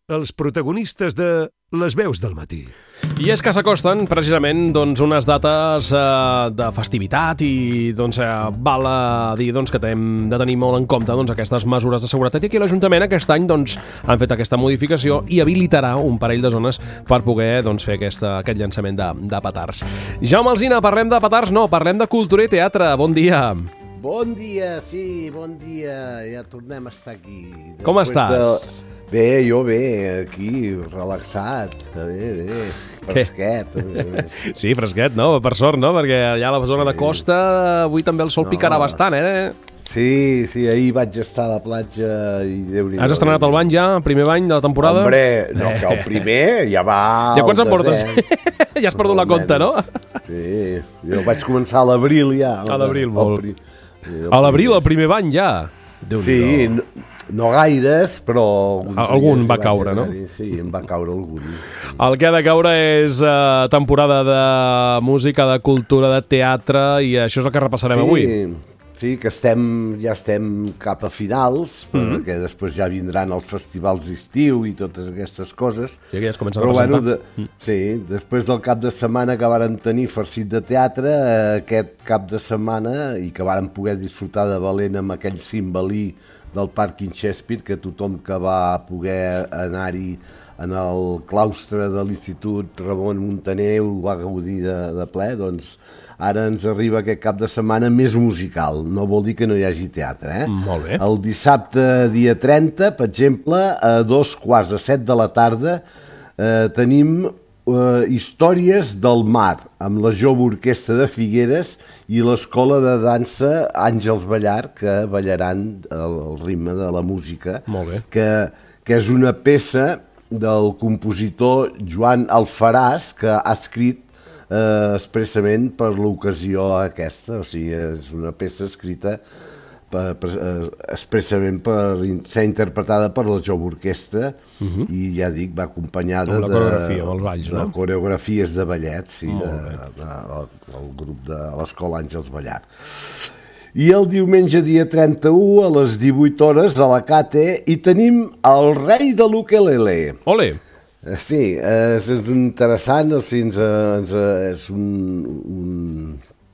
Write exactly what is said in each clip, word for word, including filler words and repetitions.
els protagonistes de Les Veus del Matí. I és que s'acosten precisament doncs, unes dates eh, de festivitat i doncs, eh, val a dir doncs, que hem de tenir molt en compte doncs, aquestes mesures de seguretat. I aquí l'Ajuntament aquest any doncs, han fet aquesta modificació i habilitarà un parell de zones per poder doncs, fer aquesta, aquest llançament de, de petards. Jaume Alsina, parlem de petards? No, parlem de cultura i teatre. Bon dia. Bon dia, sí, bon dia. Ja tornem a estar aquí. Després Com estàs? De... Bé, jo bé, aquí, relaxat, bé, bé, fresquet. Sí, fresquet, no? Per sort, no? Perquè allà a la zona de costa avui també el sol no. picarà bastant, eh? Sí, sí, ahir vaig estar a la platja i Déu-n'hi-do. Has estrenat el bany ja, el primer bany de la temporada? Hombre, no, que el primer ja va... Ja quants en portes? Ja has perdut la compta, no? Sí, jo vaig començar a l'abril ja. A l'abril, molt. A l'abril, el primer bany ja? Sí, no, no gaires, però... Algun va caure, no? Sí, em va caure algun. El que ha de caure és uh, temporada de música, de cultura, de teatre, i això és el que repassarem sí, avui. Sí, que estem, ja estem cap a finals, Mm-hmm. perquè després ja vindran els festivals d'estiu i totes aquestes coses. Sí, que ja es comencen però, a presentar. Bueno, de, mm. Sí, després del cap de setmana que vàrem tenir farcit de teatre, eh, aquest cap de setmana, i que vàrem poder disfrutar de valent amb aquell cimbalí del Parc Shakespeare, que tothom que va poder anar-hi en el claustre de l'Institut Ramon Muntaner ho va gaudir de, de ple, doncs ara ens arriba aquest cap de setmana més musical, no vol dir que no hi hagi teatre, eh? Molt bé. El dissabte, dia trenta, per exemple, a dos quarts de set de la tarda, eh, tenim eh, Històries del Mar, amb la Jove Orquestra de Figueres i l'Escola de Dansa Àngels Ballar, que ballaran el, el ritme de la música, Molt bé. que, que és una peça del compositor Joan Alfaràs, que ha escrit eh, expressament per l'ocasió aquesta, o sigui, és una peça escrita per, per, eh, expressament per ser interpretada per la Jove Orquestra, uh-huh. i ja dic, va acompanyada amb la coreografia, amb els balls, de, no? de coreografies de ballet, sí, Molt de, bé. de, de, del grup de l'Escola Àngels Ballar. I el diumenge, dia trenta-u, a les divuit hores, a la Cate, hi tenim el rei de l'ukelele. Ole! Sí, és interessant, o sigui, ens, ens, és un... un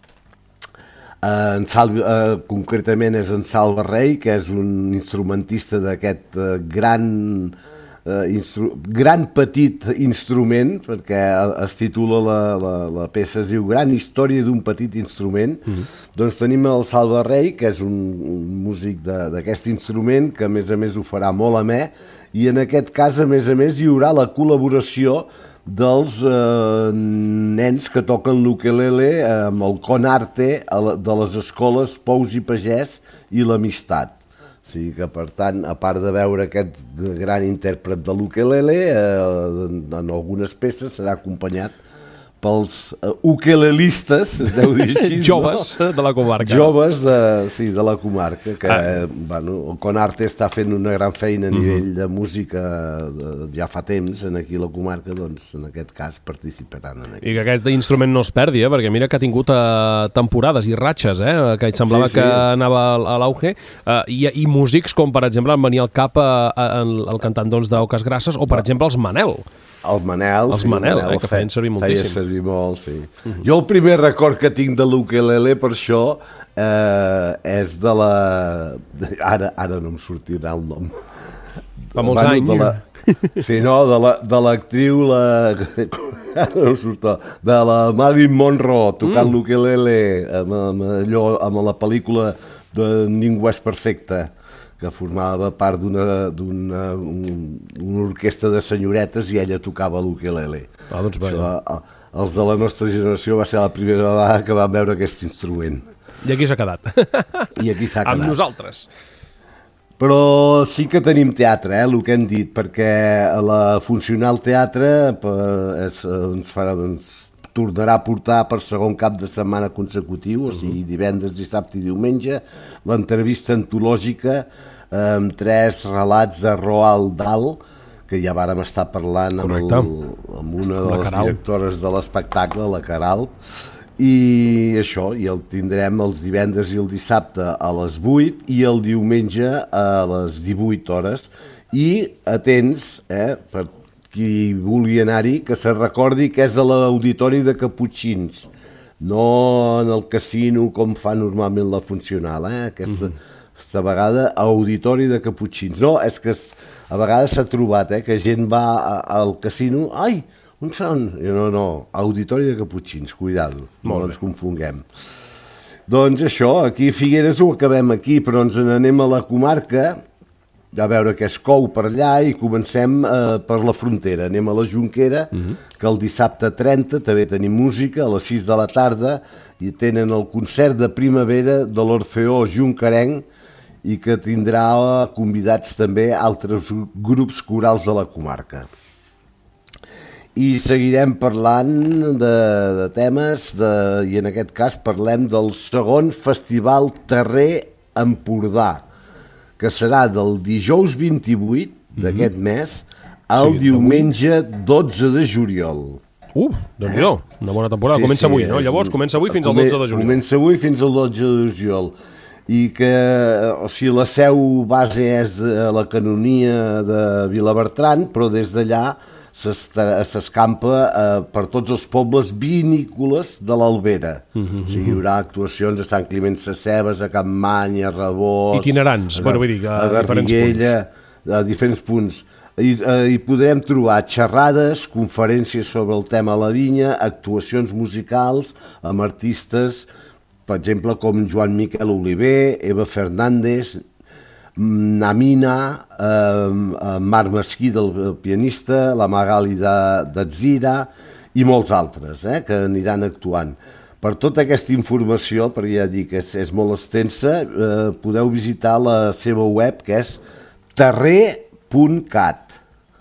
en Salvi, eh, concretament és en Salva Rei, que és un instrumentista d'aquest eh, gran, eh, instru, gran petit instrument, perquè es titula la, la, la peça, es diu Gran història d'un petit instrument. Mm-hmm. Doncs tenim el Salva Rei, que és un, un músic d'aquest instrument, que a més a més ho farà molt amè, i en aquest cas, a més a més, hi haurà la col·laboració dels eh, nens que toquen l'ukelele amb el Conarte de les escoles Pous i Pagès i l'Amistat. O sigui que, per tant, a part de veure aquest gran intèrpret de l'ukelele, eh, en, en algunes peces serà acompanyat pels uh, ukelelistes, es deu dir així, Joves no? de la comarca. Joves de, sí, de la comarca, que ah. bueno, el Conarte està fent una gran feina a nivell de música de, ja fa temps en aquí a la comarca, doncs en aquest cas participaran en aquí. I que aquest instrument no es perdi, eh? Perquè mira que ha tingut uh, temporades i ratxes, eh? Que et semblava sí, sí. que anava a l'auge, uh, i, i músics com per exemple en venir al cap uh, el, el cantant doncs, d'Oques Grasses o per exemple els Manel. El Manel, els sí, Manel, Manel eh, que feien servir moltíssim. Feia servir molt, sí. Uh-huh. Jo el primer record que tinc de l'ukelele per això eh, és de la... Ara, ara no em sortirà el nom. Fa molts bueno, anys. De la... Sí, no, de l'actriu, la... ara no em surt, de la Marilyn Monroe tocant mm. l'ukelele amb, amb, allò, amb la pel·lícula de Ningú és perfecte, que formava part d'una d'una un, una orquestra de senyoretes i ella tocava l'ukelele. Ah, doncs vaja. Els de la nostra generació va ser la primera vegada que vam veure aquest instrument. I aquí s'ha quedat. I aquí s'ha quedat. Amb nosaltres. Però sí que tenim teatre, eh, el que hem dit, perquè la Funcional Teatre és, ens farà... Ens tornarà a portar per segon cap de setmana consecutiu, o sigui, divendres, dissabte i diumenge, l'entrevista antològica amb tres relats de Roald Dahl, que ja vàrem estar parlant amb, el, amb una de les directores de l'espectacle, la Caral, i això, i el tindrem els divendres i el dissabte a les vuit i el diumenge a les divuit hores, I atents, eh, per qui vulgui anar-hi, que se recordi que és a l'Auditori de Caputxins, no en el casino com fa normalment la funcional, eh? Aquesta, mm-hmm. aquesta vegada Auditori de Caputxins. No, és que a vegades s'ha trobat eh, que gent va a, al casino, ai, on són? No, no, Auditori de Caputxins, cuidado, no ens confonguem. Doncs això, aquí a Figueres ho acabem aquí, però ens n'anem a la comarca, a veure què es cou per allà i comencem eh, per la frontera. Anem a la Jonquera, uh-huh. que el dissabte trenta també tenim música, a les sis de la tarda, i tenen el concert de primavera de l'Orfeó Jonquerenc i que tindrà convidats també altres grups corals de la comarca. I seguirem parlant de, de temes, de, i en aquest cas parlem del segon Festival Terrer Empordà, que serà del dijous vint-i-vuit d'aquest mm-hmm. mes al sí, diumenge dotze de juliol. Uh, déu-n'hi-do, una bona temporada. Sí, comença sí, avui, no? Llavors comença avui fins al dotze de juliol. Comença avui fins al dotze de juliol. I que, o sigui, la seu base és a la canonia de Vilabertran, però des d'allà s'escampa eh, per tots els pobles vinícoles de l'Albera. Mm-hmm. O sigui, hi haurà actuacions a Sant Climent Sescebes, a Campmany, a Rabós... Itinerants, bueno, vull dir, a, a diferents punts. A diferents punts. I, eh, hi podrem trobar xerrades, conferències sobre el tema de la vinya, actuacions musicals amb artistes, per exemple, com Joan Miquel Oliver, Eva Fernández, Namina, eh, Marc Mesquí, del pianista, la Magali d'Atzira i molts altres eh, que aniran actuant. Per tota aquesta informació, perquè ja dic que és, és molt extensa, eh, podeu visitar la seva web, que és terrer punt cat.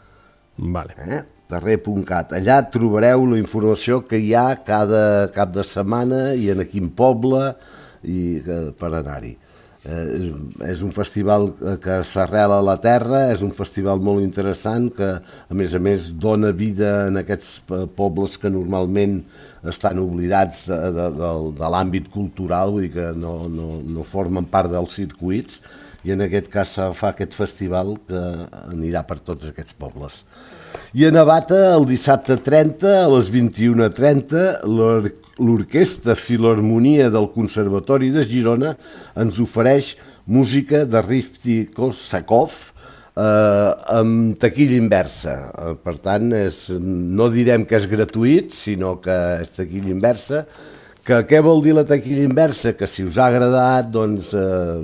Vale. Eh? terrer punt cat. Allà trobareu la informació que hi ha cada cap de setmana i en quin poble i, eh, per anar-hi. Eh, és un festival que s'arrela a la terra, és un festival molt interessant que a més a més dona vida en aquests pobles que normalment estan oblidats de, de, de, de l'àmbit cultural, vull dir que no, no, no formen part dels circuits, i en aquest cas se fa aquest festival que anirà per tots aquests pobles. I a Navata, el dissabte trenta, a les vint-i-una trenta, l'Orquestra Filharmonia del Conservatori de Girona ens ofereix música de Rimski-Kórsakov eh, amb taquilla inversa. Eh, per tant, és, no direm que és gratuït, sinó que és taquilla inversa. Que, què vol dir la taquilla inversa? Que si us ha agradat, doncs... Eh,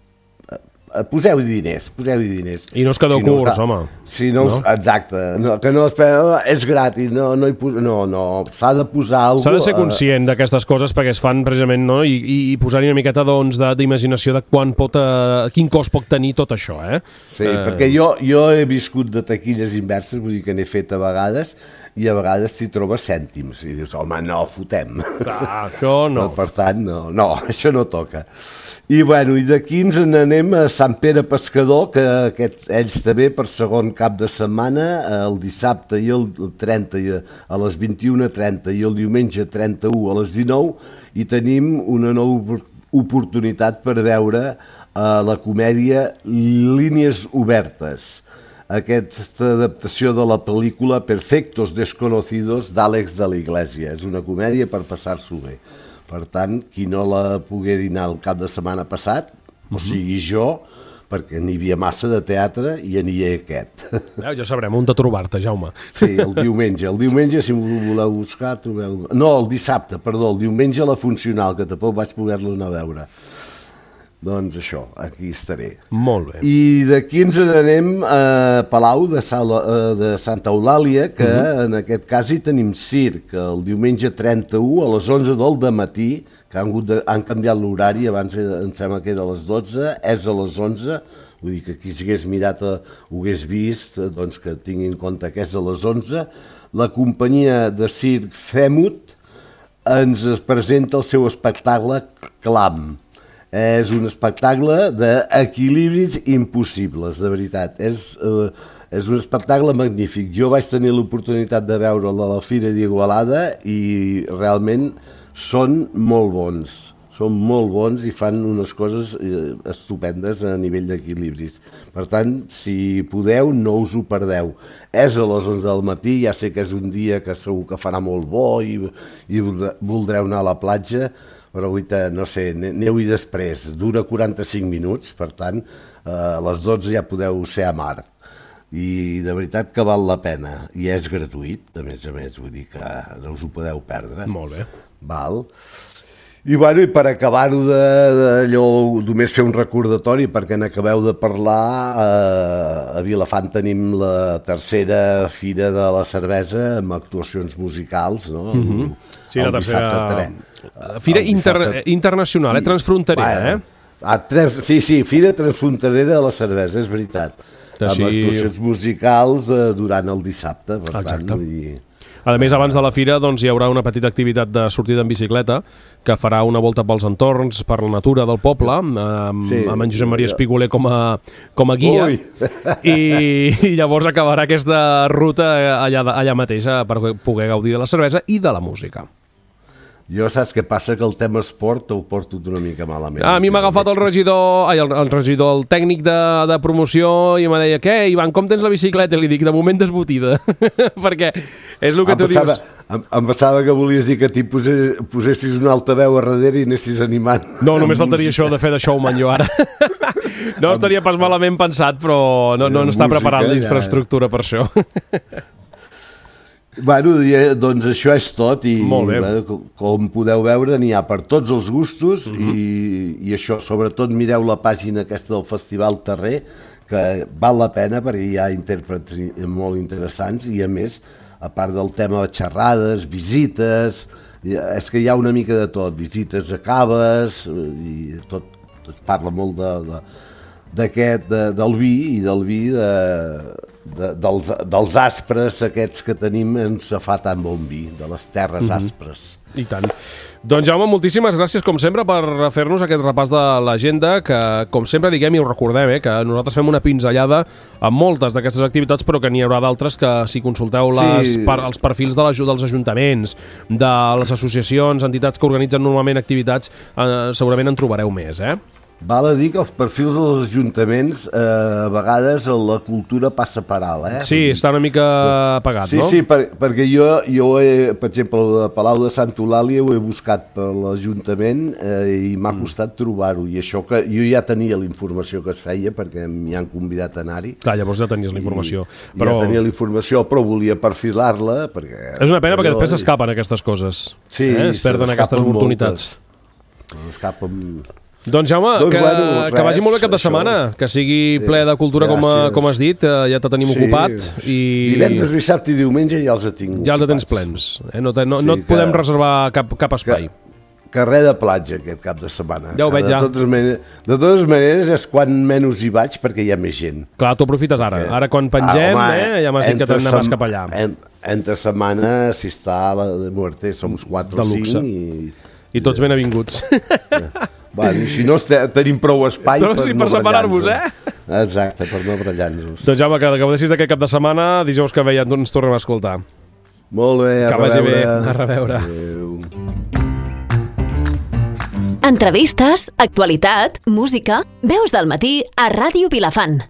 poseu-hi diners, poseu-hi diners. I no es quedeu si curts, no, home. Si no, no? Exacte, no, que no espereu, és gratis, no, no, hi pos... no, no, s'ha de posar alguna cosa. S'ha de ser conscient uh... d'aquestes coses perquè es fan precisament, no? I, i, i posar-hi una miqueta doncs, d'imaginació de quan pot, uh, quin cost pot tenir tot això, eh? Sí, uh... perquè jo, jo he viscut de taquilles inverses, vull dir que n'he fet a vegades, i a vegades t'hi trobes cèntims, i dius, home, no, fotem. Clar, això no. Però, per tant, no, no, això no toca. I, bueno, i d'aquí ens n'anem a Sant Pere Pescador, que aquest, ells també per segon cap de setmana, el dissabte i el trenta a les vint-i-una trenta i el diumenge trenta-u a les dinou, i tenim una nova oportunitat per veure eh, la comèdia Línies Obertes, aquesta adaptació de la pel·lícula Perfectos Desconocidos d'Àlex de la Iglesia. És una comèdia per passar-s'ho bé. Per tant, qui no la pogués anar el cap de setmana passat, uh-huh. o sigui jo, perquè n'hi havia massa de teatre i n'hi ha aquest. Ja, ja sabrem on de trobar-te, Jaume. Sí, el diumenge. El diumenge, si m'ho voleu buscar, trobeu... No, el dissabte, perdó, el diumenge a la Funcional, que tampoc vaig poder-lo anar a veure. Doncs això, aquí estaré. Molt bé. I d'aquí ens n'anem a Palau de, Sala, de Santa Eulàlia, que uh-huh. en aquest cas hi tenim circ, el diumenge trenta-u a les onze del dematí, que han, de, han canviat l'horari, abans em sembla que era a les dotze, és a les onze, vull dir que qui s'hagués mirat ho hagués vist, doncs que tingui en compte que és a les onze. La companyia de circ Femut ens presenta el seu espectacle Clam. És un espectacle d'equilibris impossibles, de veritat. És, eh, és un espectacle magnífic. Jo vaig tenir l'oportunitat de veure'l a la Fira d'Igualada i realment són molt bons. són molt bons i fan unes coses eh, estupendes a nivell d'equilibris. Per tant, si podeu, no us ho perdeu. És a les onze del matí, ja sé que és un dia que segur que farà molt bo i, i voldreu anar a la platja, però avui, no sé, aneu-hi després. Dura quaranta-cinc minuts, per tant, eh, a les dotze ja podeu ser a mar. I de veritat que val la pena. I és gratuït, a més a més, vull dir que no us ho podeu perdre. Molt bé. Val. I, bueno, i per acabar-ho d'allò, només fer un recordatori, perquè n'acabeu de parlar, eh, a Vilafant tenim la tercera Fira de la Cervesa amb actuacions musicals, no? Mm-hmm. Sí, la tercera... Fira el inter... dissabte... internacional, eh? Transfronterera, bueno, eh? A trans... Sí, sí, Fira Transfronterera de la Cervesa, és veritat. Així... Amb actuacions musicals eh, durant el dissabte, per Exacte. tant... I... A més, abans de la fira doncs, hi haurà una petita activitat de sortida en bicicleta que farà una volta pels entorns, per la natura del poble, amb, sí, amb en Josep Maria Espígoler com a, com a guia. I, I llavors acabarà aquesta ruta allà, allà mateix per poder gaudir de la cervesa i de la música. Jo saps què passa? Que el tema esport ho porto una mica malament. A mi m'ha agafat el regidor, ai, el, el regidor, el tècnic de, de promoció i em deia, què, Ivan, com tens la bicicleta? I li dic, de moment desbotida, perquè és el que em tu passava, dius. Em, em passava que volies dir que t'hi posés, posessis una altaveu a darrere i anessis animant. No, només faltaria això de fer de showman jo ara. No estaria pas malament pensat, però no, no, no està preparat l'infraestructura per això. Bueno, doncs això és tot i Molt bé. Bueno, com podeu veure n'hi ha per tots els gustos uh-huh. i, i això, sobretot mireu la pàgina aquesta del Festival Terrer, que val la pena perquè hi ha intèrprets molt interessants i a més, a part del tema de xerrades, visites, és que hi ha una mica de tot, visites a caves i tot, es parla molt de, de, d'aquest, de, del vi i del vi de, de, dels, dels aspres aquests que tenim, ens fa tan bon vi, de les terres mm-hmm. aspres. I tant. Doncs Jaume, moltíssimes gràcies com sempre per fer-nos aquest repàs de l'agenda, que com sempre diguem i ho recordem, eh, que nosaltres fem una pinzellada amb moltes d'aquestes activitats, però que n'hi haurà d'altres que si consulteu les, sí. per, els perfils de dels ajuntaments, de les associacions, entitats que organitzen normalment activitats, eh, segurament en trobareu més, eh? Val a dir que els perfils dels ajuntaments eh, a vegades la cultura passa per alt, eh? Sí, està una mica apagat, sí, no? Sí, sí, per, perquè jo, jo he, per exemple, el Palau de Santa Eulàlia ho he buscat per l'Ajuntament eh, i m'ha mm. costat trobar-ho, i això que jo ja tenia la informació que es feia perquè m'hi han convidat a anar-hi. Clar, llavors ja tenies la informació. I, però... Ja tenia la informació, però volia perfilar-la perquè... És una pena perquè després s'escapen aquestes coses. Sí, eh? Es perden aquestes oportunitats. S'escapen... Doncs Jaume, doncs, que, bueno, res, que vagi molt bé cap de setmana, això. Que sigui ple de cultura com, a, com has dit, ja te tenim sí. ocupat. I... Divendres, dissabte i diumenge ja els tinc Ja els tens plens, eh? no, te, no, sí, no et que, podem reservar cap, cap espai. Que, carrer de platja aquest cap de setmana. Ja ho veig, de ja. Totes maneres, de totes maneres és quan menys hi vaig perquè hi ha més gent. Clar, tu aprofites ara. Perquè... Ara quan pengem, ah, home, eh, ja m'has dit que t'anaves sem... cap allà. En, entre setmana, si està la de muerte, som quatre o cinc. I... I tots ben avinguts. Bueno, si no tenim prou espai no, per sí, no per separar-vos, eh? Exacte, per no barallar-nos. Doncs Jaume, que gaudeixis d'aquest cap de setmana, dijous que ve ja ens tornem a escoltar. Molt bé, a que vagi bé, a reveure. Adéu. Entrevistes, actualitat, música, veus del matí a Ràdio Vilafant.